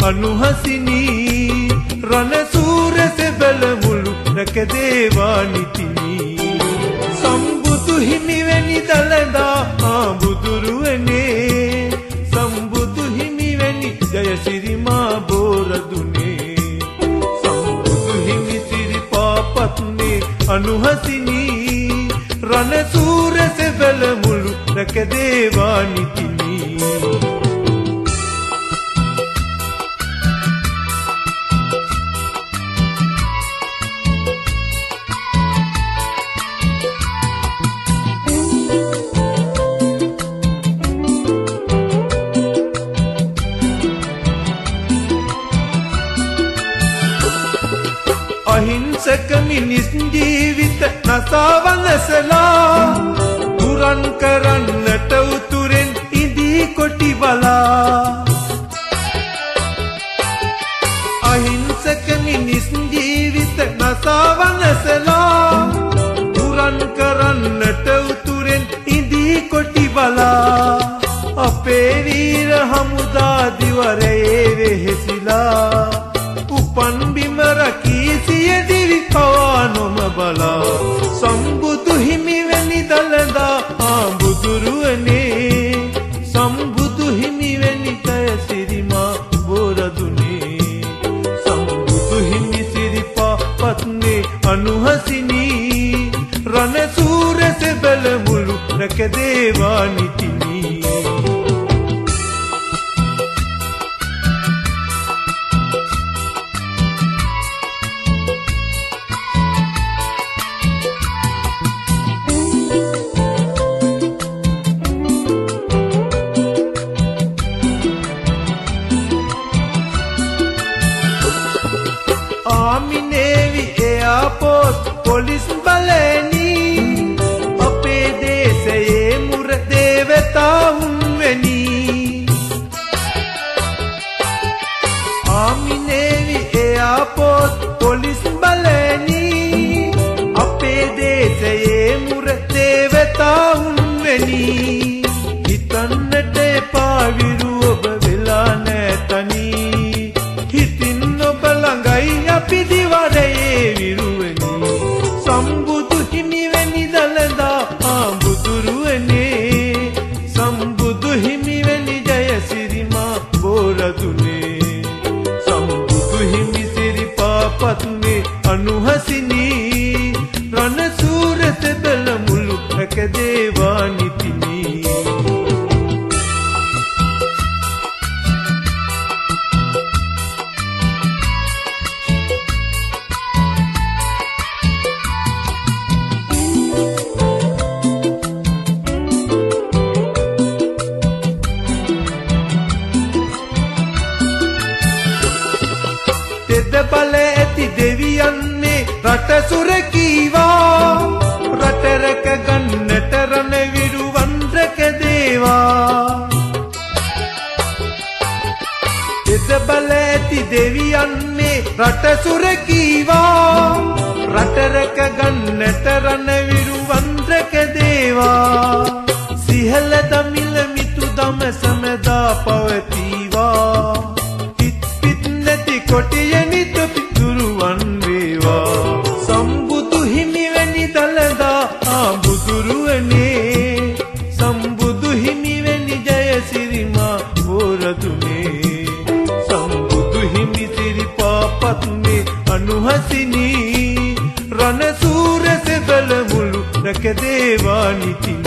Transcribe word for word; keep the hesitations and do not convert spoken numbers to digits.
අනුහසිනී රණසූර සෙබළ මුළු රැකදේවා නිතිනී සම්බුදු හිමිවැනි දළදා ආඹුදුරුවනේ සම්බුදු හිමිවැනි ජයසිරිමා බෝරදුනේ සම්බුදු හිමි සිරිපාපත්නේ අනුහසිනී රණසූර සෙබළ මුළු රැකදේවා නිතිනී අහිංසක මිනිස් ජීවිත නසාවනසලා පුරන් කරන්නට උතුරෙන් ඉදී කොටි බලා අහිංසක මිනිස් ජීවිත නසාවනසලා පුරන් කරන්නට උතුරෙන් ඉදී කොටි බලා අපේ වීර හමුදා දිවරයේ වෙහෙසිලා උපන් බිම රකී සිය දිවි පවා නොම බලා සම්බුදු හිමිවැනි දළදා ආඹුදුරුවනේ සම්බුදු හිමිවැනි ජයසිරිමා බෝරදුනේ සම්බුදු හිමි සිරිපාපත්නේ අනුහසිනී රණසූර සෙබළ මුළු රැකදේවා නිතිනී ආමිනේවි එයාපෝට් පොලිස් බලෙනී අපේ දේශයේ මුර දේවතාවුන් වෙනී ආමිනේවි එයාපෝට් පොලිස් බලෙනී අපේ දේශයේ මුර දේවතාවුන් වෙනී හිතන්නට එපා විරු ඔබ වෙලා නැතනී හිතින් ඔබ ළඟයි අපි දිවරයේ විරුවනි සම්බුදු හිමිවැනි දළදා ආඹුදුරුවනේ සම්බුදු හිමිවැනි ජයසිරිමා බෝරදුනේ සම්බුදු හිමි සිරිපාපත්නේ අනුහසිනී රණසූර සෙබළ මුළු රැකදේවා නිතිනී බල ඇති දෙවියන්නේ රට සුරකීවා රට රැක ගන්නට රණවිරුවන් රැකදේවා එද බල ඇති දෙවියන්නේ රට සුරකීවා රට රැක ගන්නට රණවිරුවන් රැකදේවා සිහල දමිල මිතු දම සමදා පවතිවා හිත් පිත් නැති කොටියනි දුරුවන් වේවා සම්බුදු හිමිවැනි දළදා ආඹුදුරුවනේ සම්බුදු හිමිවැනි ජයසිරිමා බෝරදුනේ සම්බුදු හිමි සිරිපාපත්නේ අනුහසිනී රණසූර සෙබළ මුළු රැකදේවා නිති